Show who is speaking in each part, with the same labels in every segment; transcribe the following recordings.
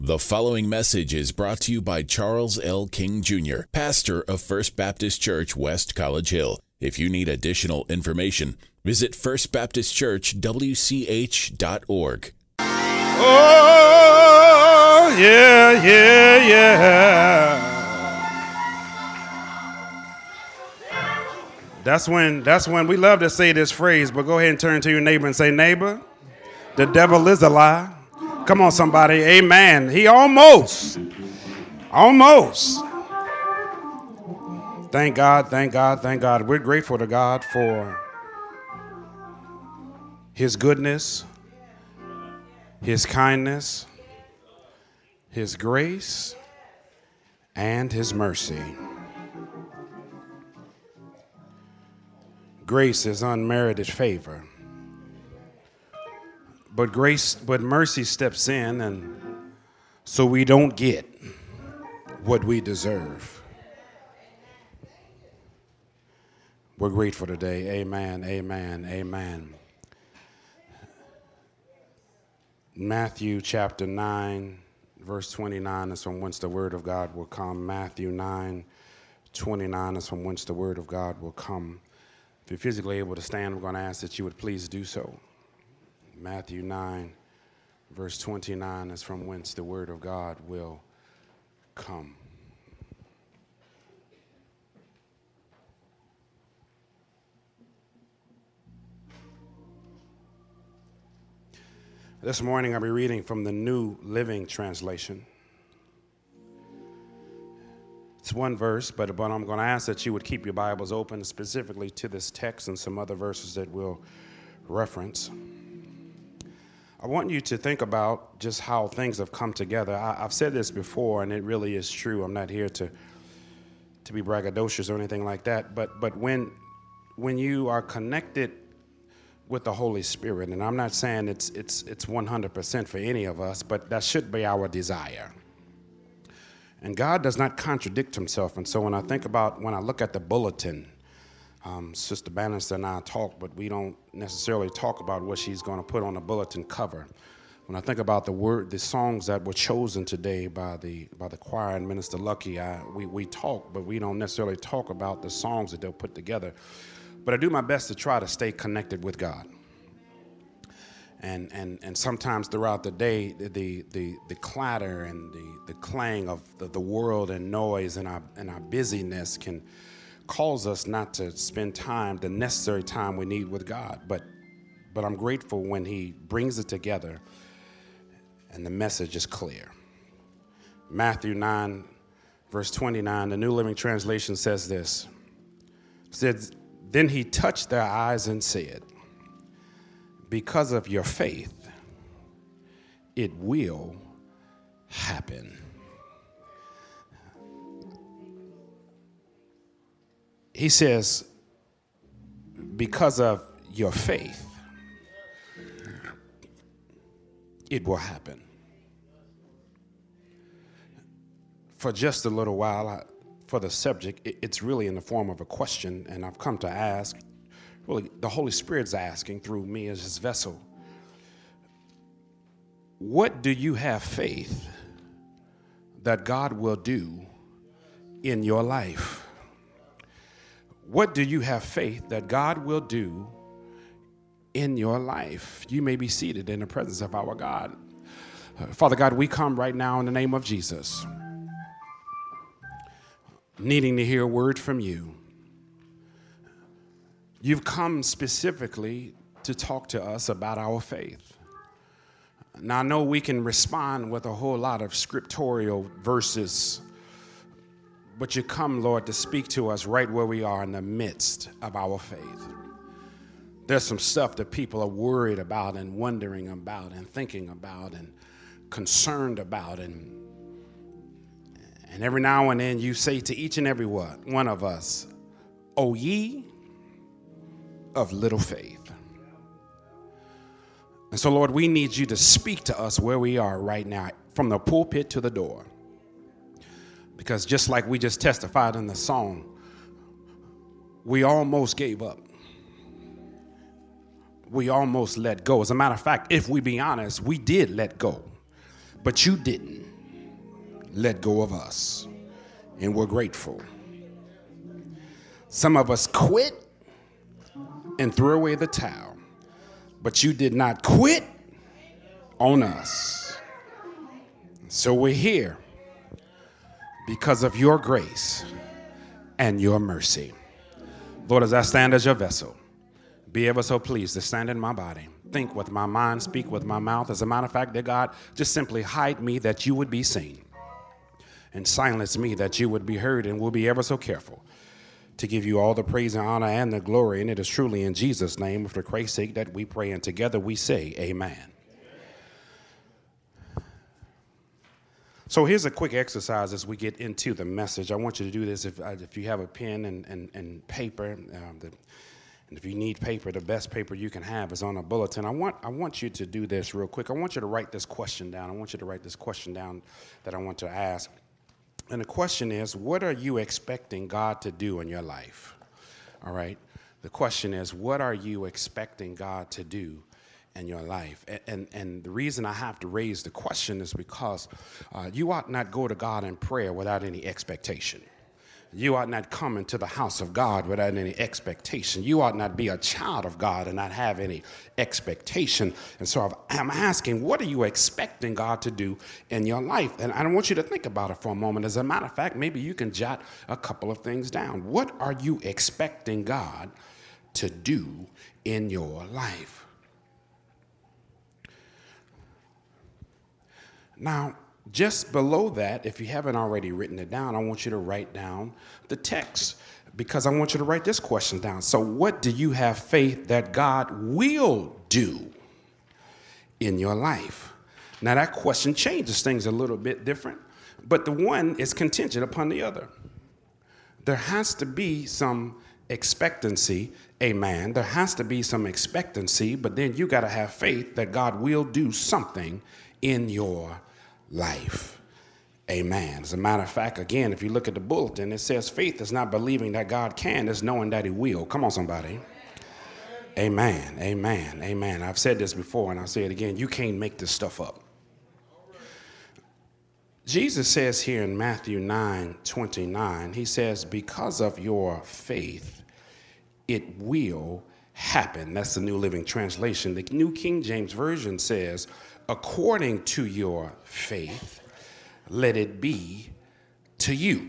Speaker 1: The following message is brought to you by Charles L. King Jr., pastor of First Baptist Church, West College Hill. If you need additional information, visit firstbaptistchurchwch.org.
Speaker 2: Oh, yeah. That's when we love to say this phrase, but go ahead and turn to your neighbor and say, neighbor, the devil is a lie. Come on, somebody. Amen. He almost. Thank God. We're grateful to God for his goodness, his kindness, his grace, and his mercy. Grace is unmerited favor. But mercy steps in, and so we don't get what we deserve. We're grateful today. Amen. Matthew chapter 9, verse 29 is from whence the word of God will come. Matthew 9, 29 is from whence the word of God will come. If you're physically able to stand, I'm going to ask that you would please do so. Matthew 9, verse 29 is from whence the word of God will come. This morning I'll be reading from the New Living Translation. It's one verse, but I'm going to ask that you would keep your Bibles open specifically to this text and some other verses that we'll reference. I want you to think about just how things have come together. I've said this before, and it really is true. I'm not here to be braggadocious or anything like that. But when you are connected with the Holy Spirit, and I'm not saying it's 100% for any of us, but that should be our desire. And God does not contradict himself. And so when I look at the bulletin, Sister Bannister and I talk, but we don't necessarily talk about what she's going to put on the bulletin cover. When I think about the songs that were chosen today by the choir and Minister Lucky, we talk, but we don't necessarily talk about the songs that they'll put together. But I do my best to try to stay connected with God. And sometimes throughout the day, the clatter and the clang of the world and noise and our busyness can cause us not to spend the necessary time we need with God. But I'm grateful when he brings it together and the message is clear. Matthew 9, verse 29, the New Living Translation says this. It says, then he touched their eyes and said, because of your faith, it will happen. He says, because of your faith, it will happen. For just a little while, for the subject, it's really in the form of a question, and I've come to ask, really, the Holy Spirit's asking through me as his vessel, what do you have faith that God will do in your life? What do you have faith that God will do in your life? You may be seated in the presence of our God. Father God, we come right now in the name of Jesus, needing to hear a word from you. You've come specifically to talk to us about our faith. Now, I know we can respond with a whole lot of scriptural verses, but you come, Lord, to speak to us right where we are in the midst of our faith. There's some stuff that people are worried about and wondering about and thinking about and concerned about. And every now and then you say to each and every one of us, O ye of little faith. And so, Lord, we need you to speak to us where we are right now, from the pulpit to the door. Because just like we just testified in the song, we almost gave up. We almost let go. As a matter of fact, if we be honest, we did let go, but you didn't. let go of us, and we're grateful. Some of us quit and threw away the towel, but you did not quit on us. So we're here because of your grace and your mercy. Lord, as I stand as your vessel, be ever so pleased to stand in my body, think with my mind, speak with my mouth. As a matter of fact, dear God, just simply hide me that you would be seen, and silence me that you would be heard, and we'll be ever so careful to give you all the praise and honor and the glory. And it is truly in Jesus' name, for Christ's sake, that we pray, and together we say amen. So here's a quick exercise as we get into the message. I want you to do this if you have a pen and paper. And if you need paper, the best paper you can have is on a bulletin. I want you to do this real quick. I want you to write this question down. I want you to write this question down that I want to ask. And the question is, what are you expecting God to do in your life? All right. The question is, what are you expecting God to do in your life? And the reason I have to raise the question is because you ought not go to God in prayer without any expectation. You ought not come into the house of God without any expectation. You ought not be a child of God and not have any expectation. And so I'm asking, what are you expecting God to do in your life? And I want you to think about it for a moment. As a matter of fact, maybe you can jot a couple of things down. What are you expecting God to do in your life? Now, just below that, if you haven't already written it down, I want you to write down the text, because I want you to write this question down. So what do you have faith that God will do in your life? Now, that question changes things a little bit different, but the one is contingent upon the other. There has to be some expectancy, amen. There has to be some expectancy, but then you got to have faith that God will do something in your life. Amen. As a matter of fact, again, if you look at the bulletin, it says faith is not believing that God can, it's knowing that he will. Come on, somebody. Amen. Amen. Amen. I've said this before and I'll say it again. You can't make this stuff up. Jesus says here in Matthew 9:29, he says, because of your faith, it will happen. That's the New Living Translation. The New King James Version says, according to your faith, let it be to you.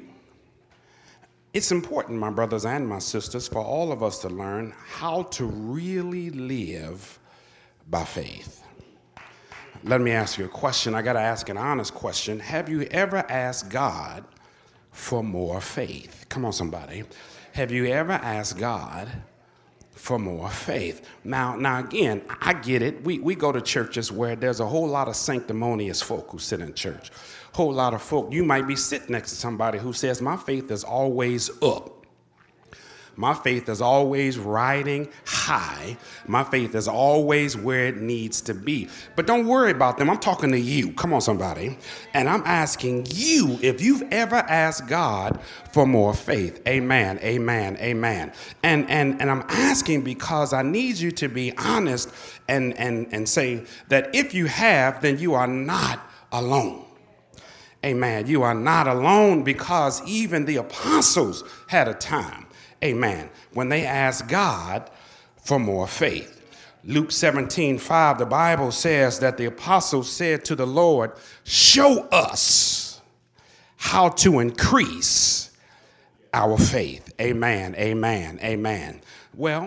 Speaker 2: It's important, my brothers and my sisters, for all of us to learn how to really live by faith. Let me ask you a question. I got to ask an honest question. Have you ever asked God for more faith? Come on, somebody. Have you ever asked God for more faith? Now again, I get it. We go to churches where there's a whole lot of sanctimonious folk who sit in church. Whole lot of folk. You might be sitting next to somebody who says, my faith is always up. My faith is always riding high. My faith is always where it needs to be. But don't worry about them. I'm talking to you. Come on, somebody. And I'm asking you if you've ever asked God for more faith. Amen. Amen. Amen. And I'm asking because I need you to be honest and say that if you have, then you are not alone. Amen. You are not alone, because even the apostles had a time, amen, when they asked God for more faith. Luke 17:5, the Bible says that the apostles said to the Lord, show us how to increase our faith. Amen, amen, amen. Well,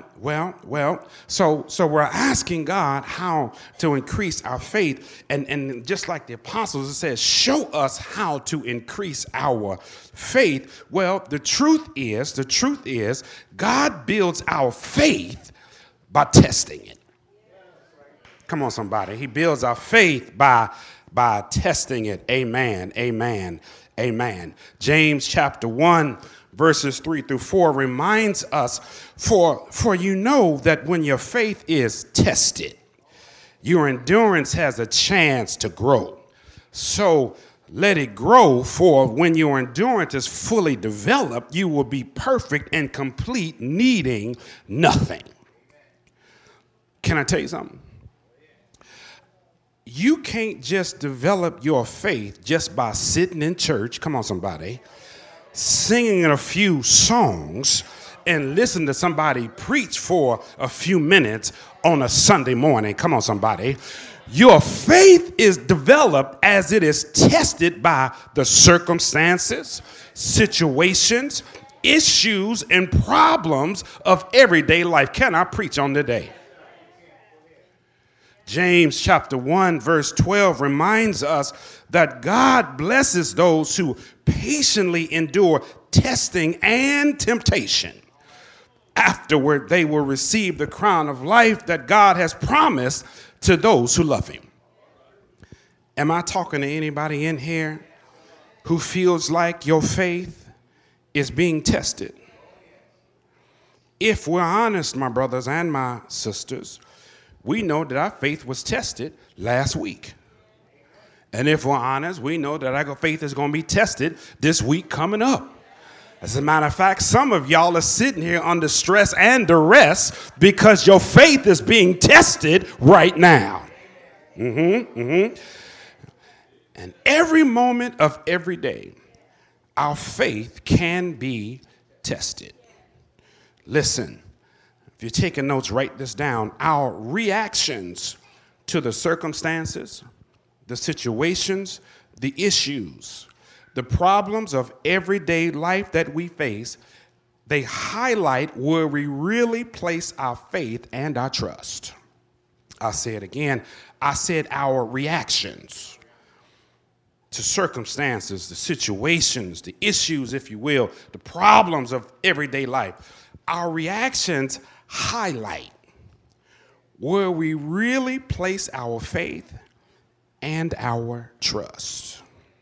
Speaker 2: so we're asking God how to increase our faith. And just like the apostles, it says, show us how to increase our faith. Well, the truth is, God builds our faith by testing it. Come on, somebody. He builds our faith by testing it. Amen, amen, amen. James chapter 1. Verses 3-4 reminds us, for you know that when your faith is tested, your endurance has a chance to grow. So let it grow, for when your endurance is fully developed, you will be perfect and complete, needing nothing. Can I tell you something? you can't just develop your faith just by sitting in church, come on somebody, singing a few songs and listen to somebody preach for a few minutes on a Sunday morning. Come on somebody. Your faith is developed as it is tested by the circumstances, situations, issues, and problems of everyday life. Can I preach on today? James chapter 1 verse 12 reminds us that God blesses those who patiently endure testing and temptation. Afterward, they will receive the crown of life that God has promised to those who love him. Am I talking to anybody in here who feels like your faith is being tested? If we're honest, my brothers and my sisters, we know that our faith was tested last week. And if we're honest, we know that our faith is going to be tested this week coming up. As a matter of fact, some of y'all are sitting here under stress and duress because your faith is being tested right now. And every moment of every day, our faith can be tested. Listen. If you're taking notes, write this down. Our reactions to the circumstances, the situations, the issues, the problems of everyday life that we face, they highlight where we really place our faith and our trust. I'll say it again. I said our reactions to circumstances, the situations, the issues, if you will, the problems of everyday life. Our reactions highlight where we really place our faith and our trust.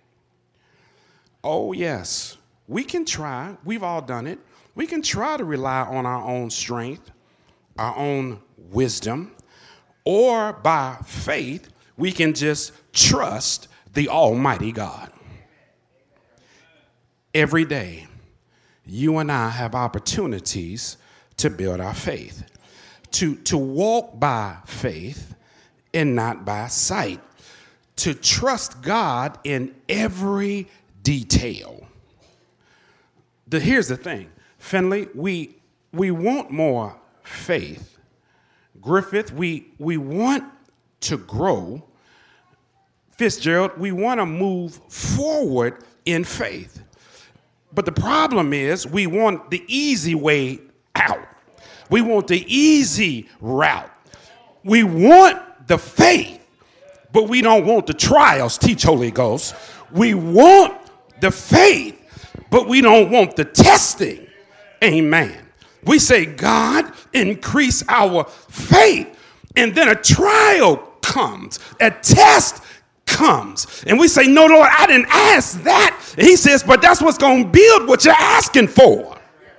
Speaker 2: Oh, yes, we can try. We've all done it. We can try to rely on our own strength, our own wisdom, or by faith, we can just trust the Almighty God. Every day, you and I have opportunities to build our faith, to walk by faith and not by sight, to trust God in every detail. Here's the thing, Finley, we want more faith. Griffith, we want to grow. Fitzgerald, we want to move forward in faith. But the problem is we want the easy way out. We want the easy route. We want the faith, but we don't want the trials. Teach, Holy Ghost. We want the faith, but we don't want the testing. Amen. We say, God, increase our faith, and then a trial comes, a test comes, and we say, no, Lord, I didn't ask that. And he says, but that's what's going to build what you're asking for.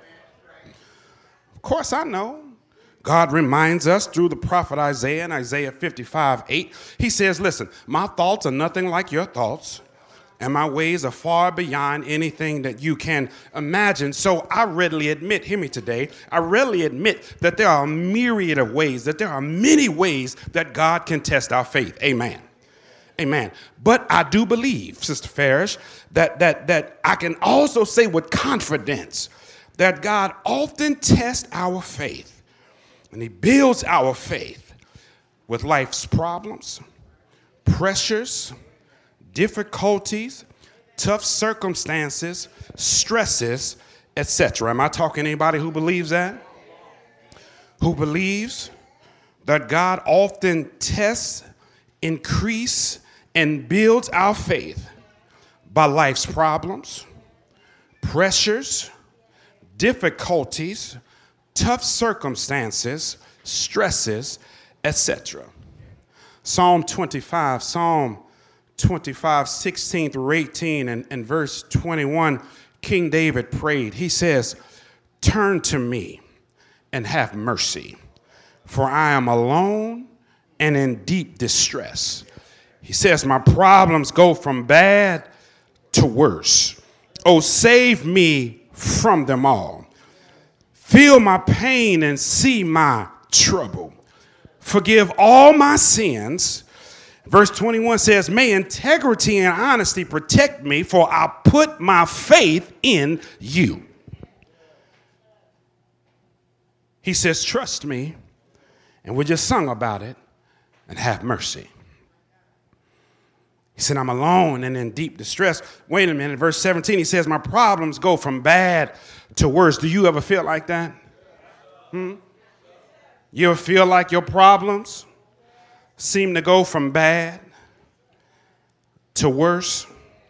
Speaker 2: Of course, I know. God reminds us through the prophet Isaiah in Isaiah 55:8. He says, listen, my thoughts are nothing like your thoughts, and my ways are far beyond anything that you can imagine. So I readily admit, hear me today, I readily admit that there are a myriad of ways, that there are many ways that God can test our faith. Amen. Amen. But I do believe, Sister Farish, that I can also say with confidence that God often tests our faith, and he builds our faith with life's problems, pressures, difficulties, tough circumstances, stresses, etc. Am I talking to anybody who believes that? Who believes that God often tests, increases, and builds our faith by life's problems, pressures, difficulties, tough circumstances, stresses, etc. Psalm 25, 16 through 18 and verse 21, King David prayed. He says, turn to me and have mercy, for I am alone and in deep distress. He says, my problems go from bad to worse. Oh, save me from them all. Feel my pain and see my trouble. Forgive all my sins Verse 21 says, may integrity and honesty protect me, for I put my faith in you. He says, trust me, and we just sung about it, and have mercy. He said, I'm alone and in deep distress. Wait a minute, verse 17, he says, my problems go from bad to worse. Do you ever feel like that? You ever feel like your problems seem to go from bad to worse?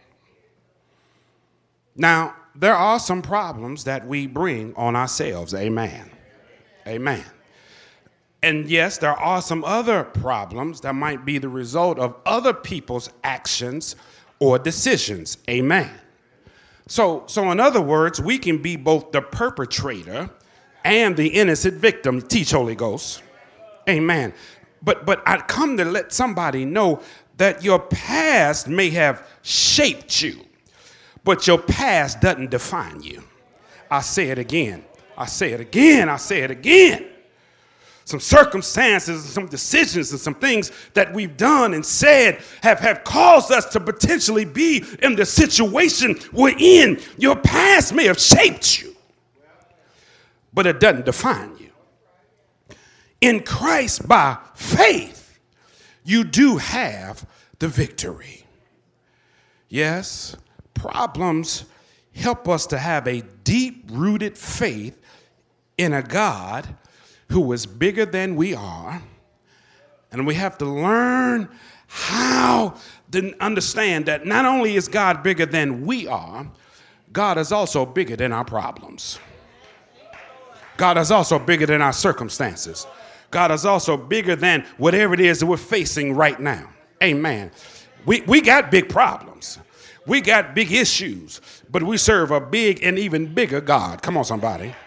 Speaker 2: Now, there are some problems that we bring on ourselves. Amen. Amen. And yes, there are some other problems that might be the result of other people's actions or decisions. Amen. So in other words, we can be both the perpetrator and the innocent victim. Teach, Holy Ghost. Amen. But I come to let somebody know that your past may have shaped you, but your past doesn't define you. I say it again. I say it again. I say it again. Some circumstances and some decisions and some things that we've done and said have caused us to potentially be in the situation we're in. Your past may have shaped you, but it doesn't define you. In Christ, by faith, you do have the victory. Yes, problems help us to have a deep-rooted faith in a God who is bigger than we are. And we have to learn how to understand that not only is God bigger than we are, God is also bigger than our problems. God is also bigger than our circumstances. God is also bigger than whatever it is that we're facing right now. Amen. We got big problems. We got big issues, but we serve a big and even bigger God. Come on, somebody.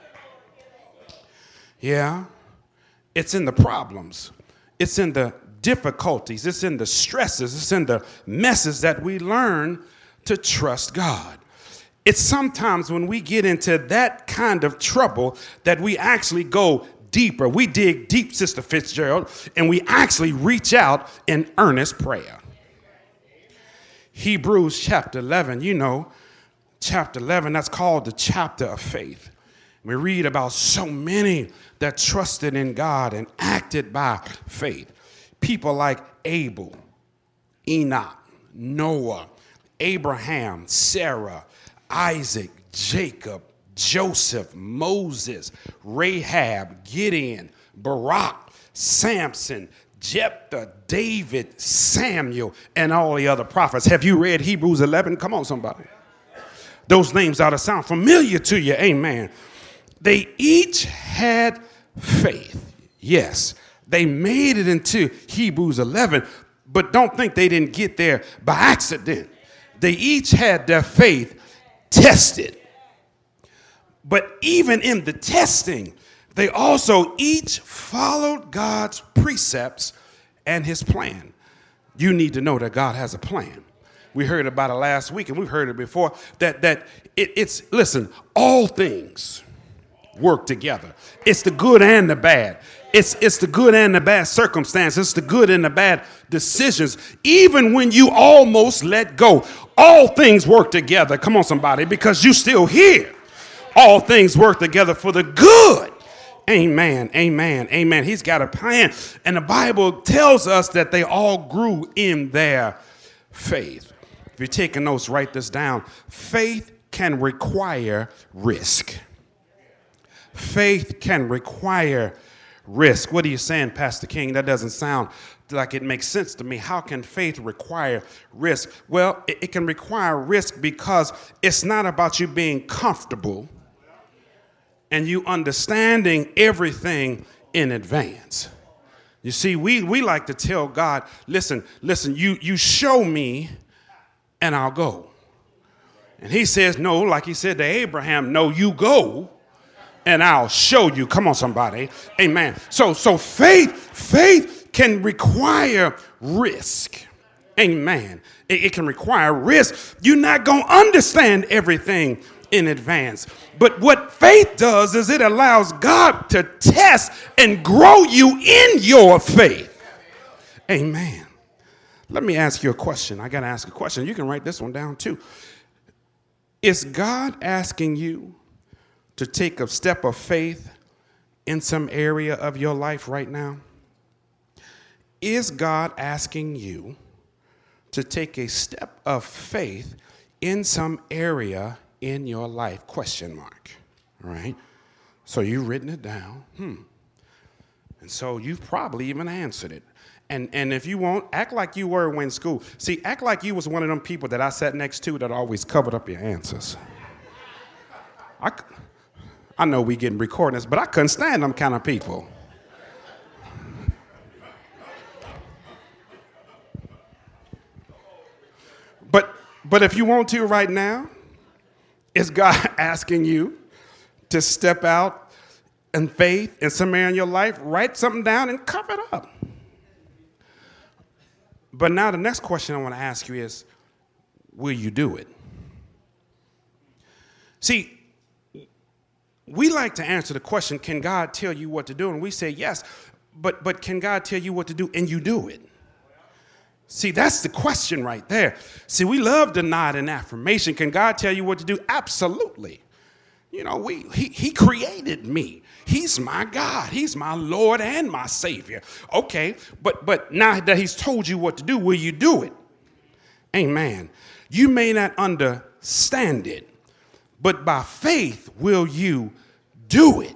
Speaker 2: Yeah, it's in the problems. It's in the difficulties. It's in the stresses. It's in the messes that we learn to trust God. It's sometimes when we get into that kind of trouble that we actually go deeper. We dig deep, Sister Fitzgerald, and we actually reach out in earnest prayer. Hebrews chapter 11, you know, chapter 11, that's called the chapter of faith. We read about so many that trusted in God and acted by faith. People like Abel, Enoch, Noah, Abraham, Sarah, Isaac, Jacob, Joseph, Moses, Rahab, Gideon, Barak, Samson, Jephthah, David, Samuel, and all the other prophets. Have you read Hebrews 11? Come on, somebody. Those names ought to sound familiar to you. Amen. They each had faith. Yes, they made it into Hebrews 11, but don't think they didn't get there by accident. They each had their faith tested. But even in the testing, they also each followed God's precepts and his plan. You need to know that God has a plan. We heard about it last week, and we've heard it before, that listen, all things work together. It's the good and the bad. It's the good and the bad circumstances. It's the good and the bad decisions. Even when you almost let go, all things work together. Come on, somebody, because you're still here. All things work together for the good. Amen, amen, amen. He's got a plan. And the Bible tells us that they all grew in their faith. If you're taking notes, write this down. Faith can require risk. Faith can require risk. What are you saying, Pastor King? That doesn't sound like it makes sense to me. How can faith require risk? Well, it can require risk because it's not about you being comfortable and you understanding everything in advance. You see, we like to tell God, listen, you show me and I'll go. And he says, no, like he said to Abraham, no, you go and I'll show you. Come on, somebody. Amen. So faith can require risk. Amen. It can require risk. You're not going to understand everything in advance. But what faith does is it allows God to test and grow you in your faith. Amen. Let me ask you a question. I got to ask a question. You can write this one down too. Is God asking you to take a step of faith in some area of your life right now? Is God asking you to take a step of faith in some area in your life? Question mark. All right? So you've written it down. And so you've probably even answered it. And if you won't, act like you were when in school. See, act like you was one of them people that I sat next to that always covered up your answers. I know we getting recording this, but I couldn't stand them kind of people. But if you want to right now, is God asking you to step out in faith in some area in your life, write something down and cover it up? But now the next question I want to ask you is, will you do it? See, we like to answer the question, can God tell you what to do? And we say yes, but can God tell you what to do and you do it? See, that's the question right there. See, we love the nod and affirmation. Can God tell you what to do? Absolutely. You know, he created me. He's my God. He's my Lord and my Savior. Okay, but now that he's told you what to do, will you do it? Amen. You may not understand it, but by faith will you do it?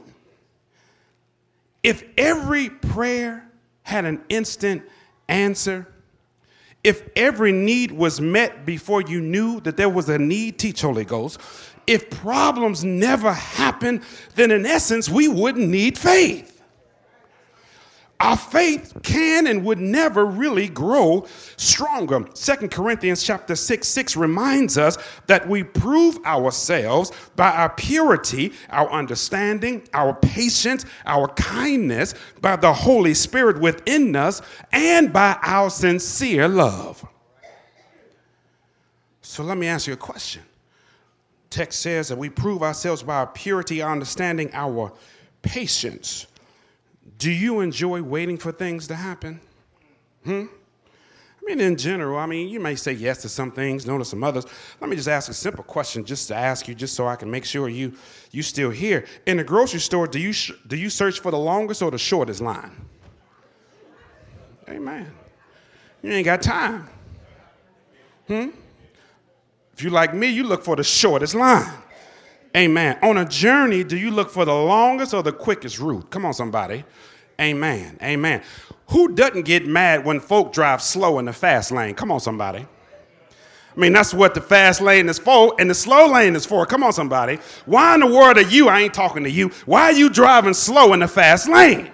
Speaker 2: If every prayer had an instant answer, if every need was met before you knew that there was a need, teach Holy Ghost, if problems never happened, then in essence, we wouldn't need faith. Our faith can and would never really grow stronger. 2 Corinthians chapter 6 reminds us that we prove ourselves by our purity, our understanding, our patience, our kindness, by the Holy Spirit within us, and by our sincere love. So let me ask you a question. Text says that we prove ourselves by our purity, our understanding, our patience. Do you enjoy waiting for things to happen? I mean, in general, you may say yes to some things, no to some others. Let me just ask a simple question just to ask you, just so I can make sure you still here. In the grocery store, do you search for the longest or the shortest line? Amen. You ain't got time. If you like me, you look for the shortest line. Amen. On a journey, do you look for the longest or the quickest route? Come on, somebody. Amen. Amen. Who doesn't get mad when folk drive slow in the fast lane? Come on, somebody. That's what the fast lane is for and the slow lane is for. Come on, somebody. Why in the world are you? I ain't talking to you. Why are you driving slow in the fast lane?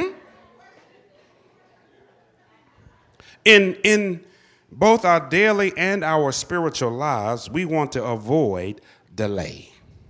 Speaker 2: In both our daily and our spiritual lives, we want to avoid delay.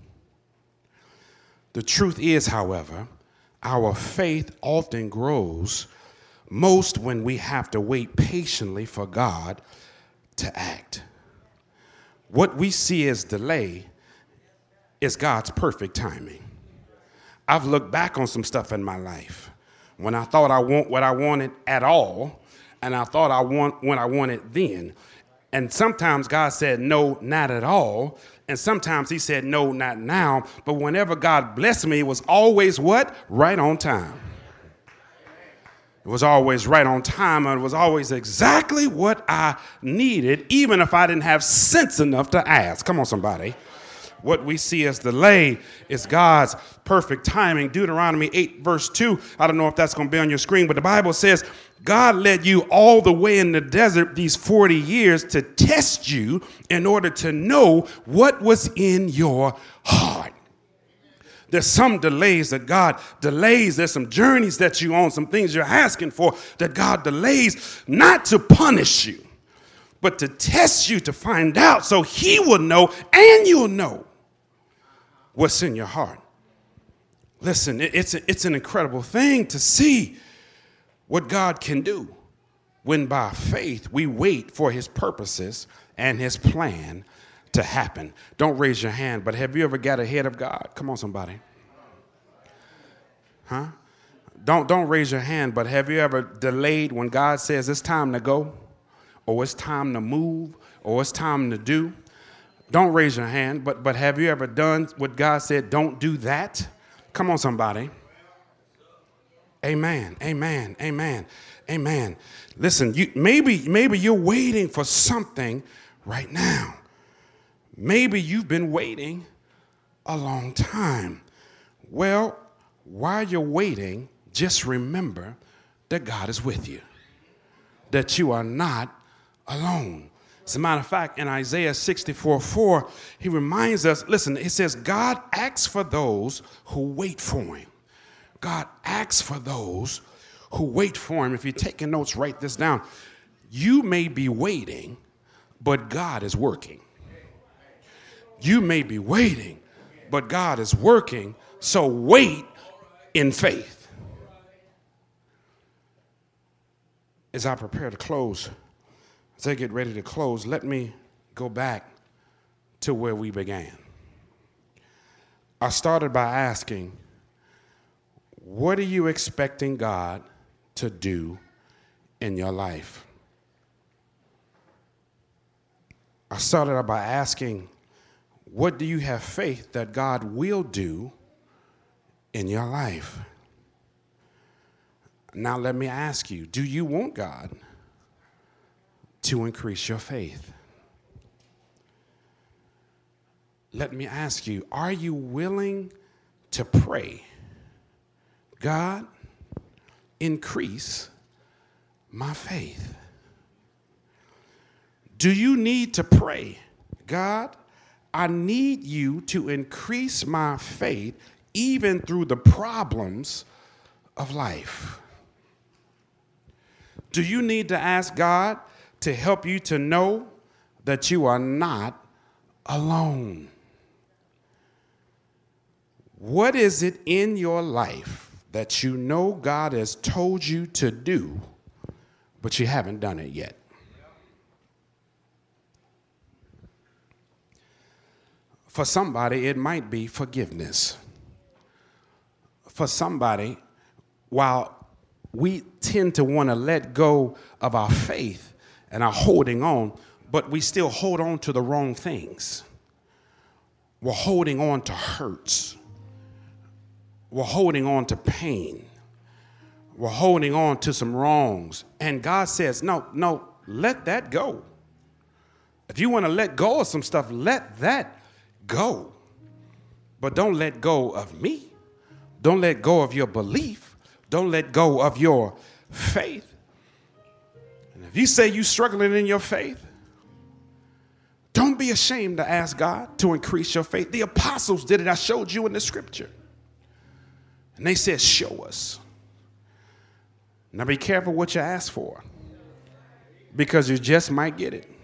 Speaker 2: The truth is, however, our faith often grows most when we have to wait patiently for God to act. What we see as delay is God's perfect timing. I've looked back on some stuff in my life when I thought I want what I wanted at all, and I thought I want what I wanted then. And sometimes God said, no, not at all. And sometimes he said, no, not now. But whenever God blessed me, it was always what? Right on time. It was always right on time. And it was always exactly what I needed, even if I didn't have sense enough to ask. Come on, somebody. What we see as delay is God's perfect timing. Deuteronomy 8, verse 2. I don't know if that's going to be on your screen, but the Bible says, God led you all the way in the desert these 40 years to test you in order to know what was in your heart. There's some delays that God delays. There's some journeys that you're on, some things you're asking for that God delays, not to punish you, but to test you, to find out so he will know and you'll know what's in your heart. Listen, it's an incredible thing to see what God can do when by faith we wait for his purposes and his plan to happen. Don't raise your hand, but have you ever got ahead of God? Come on, somebody. Don't raise your hand, but have you ever delayed when God says it's time to go? or it's time to move, or it's time to do? Don't raise your hand, but have you ever done what God said, don't do that? Come on, somebody. Amen, amen, amen, amen. Listen, maybe you're waiting for something right now. Maybe you've been waiting a long time. Well, while you're waiting, just remember that God is with you, that you are not alone. As a matter of fact, in Isaiah 64:4, he reminds us, listen, it says, God acts for those who wait for him. God acts for those who wait for him. If you're taking notes, write this down. You may be waiting, but God is working. You may be waiting, but God is working. So wait in faith. As I prepare to close, as I get ready to close, let me go back to where we began. I started by asking, what are you expecting God to do in your life? I started out by asking, what do you have faith that God will do in your life? Now let me ask you, do you want God to increase your faith? Let me ask you, are you willing to pray, God, increase my faith? Do you need to pray, God, I need you to increase my faith even through the problems of life? Do you need to ask God to help you to know that you are not alone? What is it in your life that you know God has told you to do, but you haven't done it yet? For somebody, it might be forgiveness. For somebody, while we tend to want to let go of our faith and are holding on, but we still hold on to the wrong things. We're holding on to hurts. We're holding on to pain. We're holding on to some wrongs. And God says, no, let that go. If you want to let go of some stuff, let that go. But don't let go of me. Don't let go of your belief. Don't let go of your faith. And if you say you're struggling in your faith, don't be ashamed to ask God to increase your faith. The apostles did it. I showed you in the scripture. And they said, show us. Now be careful what you ask for, because you just might get it.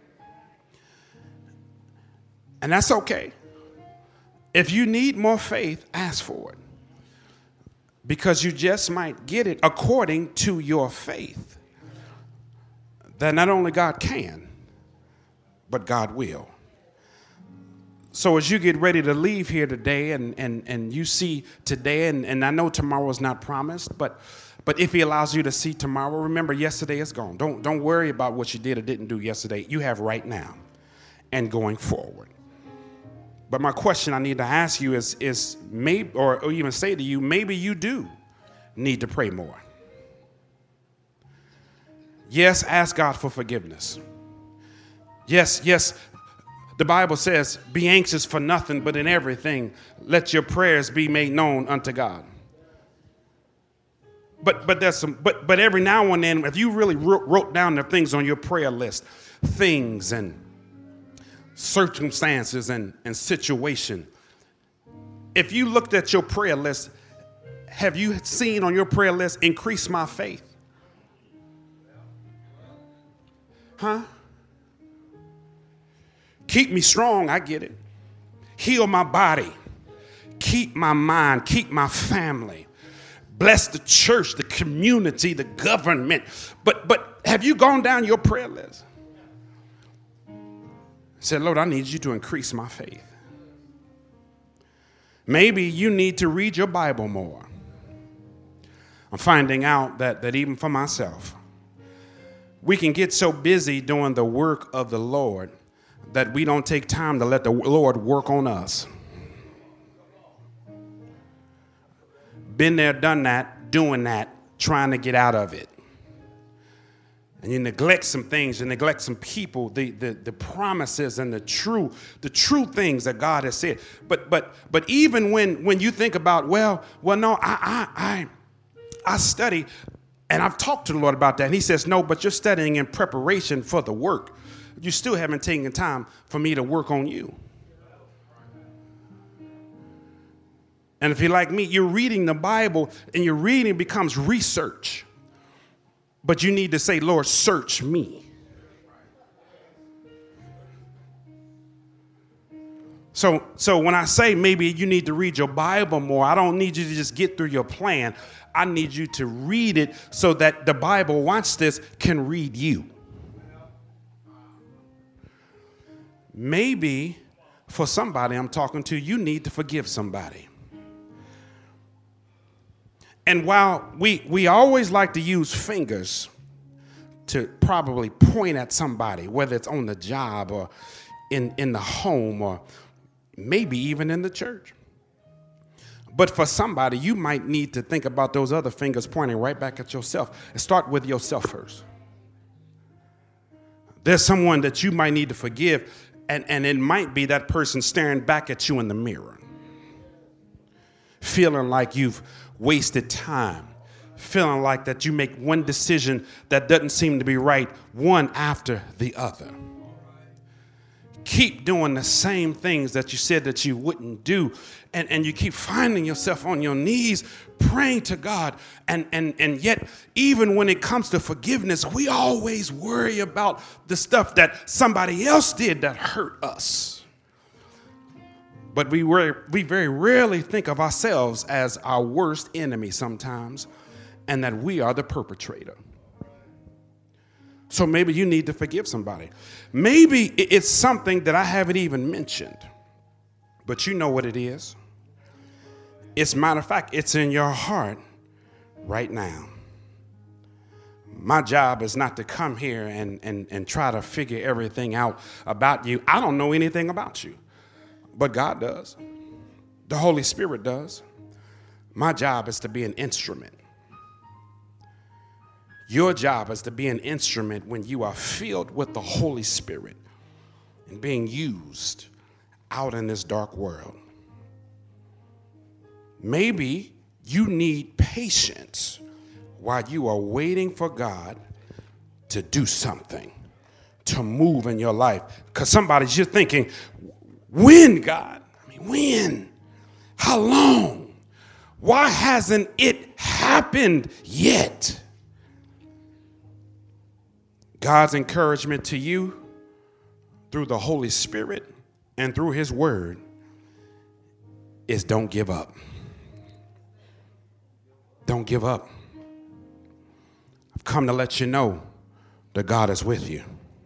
Speaker 2: And that's okay. If you need more faith, ask for it, because you just might get it according to your faith. That not only God can, but God will. So as you get ready to leave here today, and you see today, and I know tomorrow is not promised, but if he allows you to see tomorrow, remember yesterday is gone. Don't worry about what you did or didn't do yesterday. You have right now and going forward. But my question I need to ask you is maybe, or even say to you, maybe you do need to pray more. Yes, ask God for forgiveness. Yes, the Bible says, be anxious for nothing, but in everything, let your prayers be made known unto God. But there's some, but every now and then, if you really wrote down the things on your prayer list, things and circumstances and situation, if you looked at your prayer list, have you seen on your prayer list, increase my faith? Huh? Keep me strong, I get it. Heal my body. Keep my mind. Keep my family. Bless the church, the community, the government. But have you gone down your prayer list? Said, Lord, I need you to increase my faith. Maybe you need to read your Bible more. I'm finding out that even for myself, We can get so busy doing the work of the Lord that we don't take time to let the Lord work on us. Been there, done that, doing that, trying to get out of it. And you neglect some things, you neglect some people, the promises and the true things that God has said. But even when you think about, well, no, I study, and I've talked to the Lord about that, and he says, no, but you're studying in preparation for the work. You still haven't taken time for me to work on you. And if you're like me, you're reading the Bible, and your reading becomes research. But you need to say, Lord, search me. So when I say maybe you need to read your Bible more, I don't need you to just get through your plan. I need you to read it so that the Bible, watch this, can read you. Maybe for somebody I'm talking to, you need to forgive somebody. And while we always like to use fingers to probably point at somebody, whether it's on the job or in the home or maybe even in the church. But for somebody, you might need to think about those other fingers pointing right back at yourself and start with yourself first. There's someone that you might need to forgive, and it might be that person staring back at you in the mirror, feeling like you've wasted time, feeling like that you make one decision that doesn't seem to be right, one after the other. Keep doing the same things that you said that you wouldn't do, and you keep finding yourself on your knees praying to God, and yet even when it comes to forgiveness, we always worry about the stuff that somebody else did that hurt us. But we very rarely think of ourselves as our worst enemy sometimes, and that we are the perpetrator. So maybe you need to forgive somebody. Maybe it's something that I haven't even mentioned, but you know what it is. As a matter of fact, it's in your heart right now. My job is not to come here and try to figure everything out about you. I don't know anything about you. But God does. The Holy Spirit does. My job is to be an instrument. Your job is to be an instrument when you are filled with the Holy Spirit and being used out in this dark world. Maybe you need patience while you are waiting for God to do something, to move in your life. Because somebody's just thinking, when, God? I mean, when? How long? Why hasn't it happened yet? God's encouragement to you through the Holy Spirit and through his word is don't give up. Don't give up. I've come to let you know that God is with you.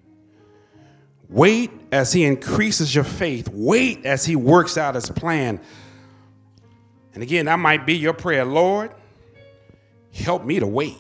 Speaker 2: Wait as he increases your faith. Wait as he works out his plan. And again, that might be your prayer. Lord, help me to wait.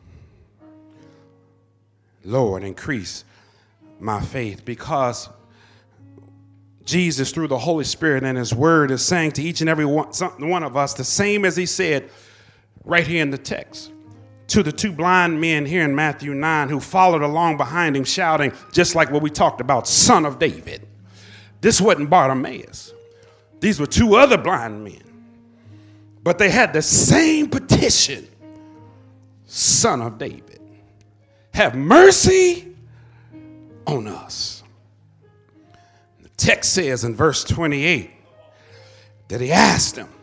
Speaker 2: Lord, increase my faith, because Jesus, through the Holy Spirit and his word, is saying to each and every one of us the same as he said right here in the text. To the two blind men here in Matthew 9 who followed along behind him shouting, just like what we talked about, Son of David. This wasn't Bartimaeus. These were two other blind men. But they had the same petition. Son of David, have mercy on us. The text says in verse 28 that he asked him,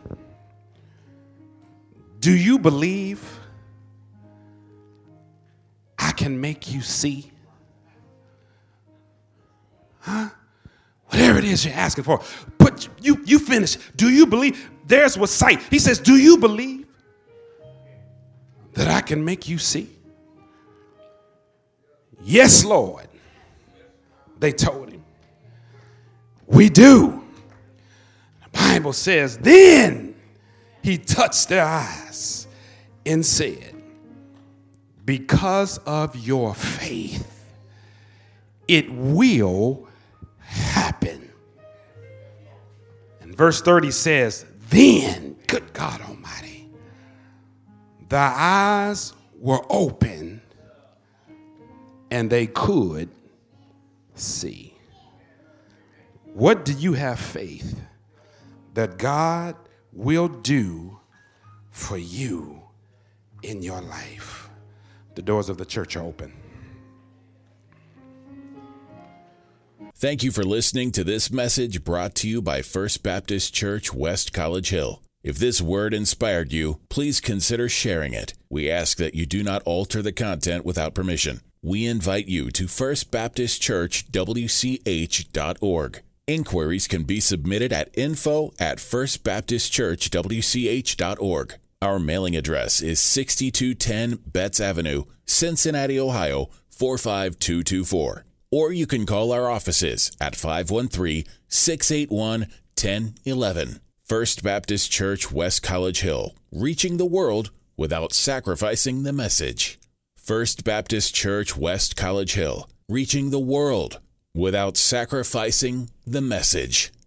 Speaker 2: do you believe I can make you see? Huh? Whatever it is you're asking for. But you finish. Do you believe? There's what sight. He says, do you believe that I can make you see? Yes, Lord. They told him. We do. The Bible says, then he touched their eyes and said, because of your faith, it will happen. And verse 30 says, then, good God Almighty, the eyes were open and they could see. What do you have faith that God will do for you in your life? The doors of the church are open.
Speaker 1: Thank you for listening to this message brought to you by First Baptist Church, West College Hill. If this word inspired you, please consider sharing it. We ask that you do not alter the content without permission. We invite you to firstbaptistchurchwch.org. Inquiries can be submitted at info@firstbaptistchurchwch.org. Our mailing address is 6210 Betts Avenue, Cincinnati, Ohio, 45224. Or you can call our offices at 513-681-1011. First Baptist Church, West College Hill, reaching the world without sacrificing the message. First Baptist Church, West College Hill, reaching the world without sacrificing the message.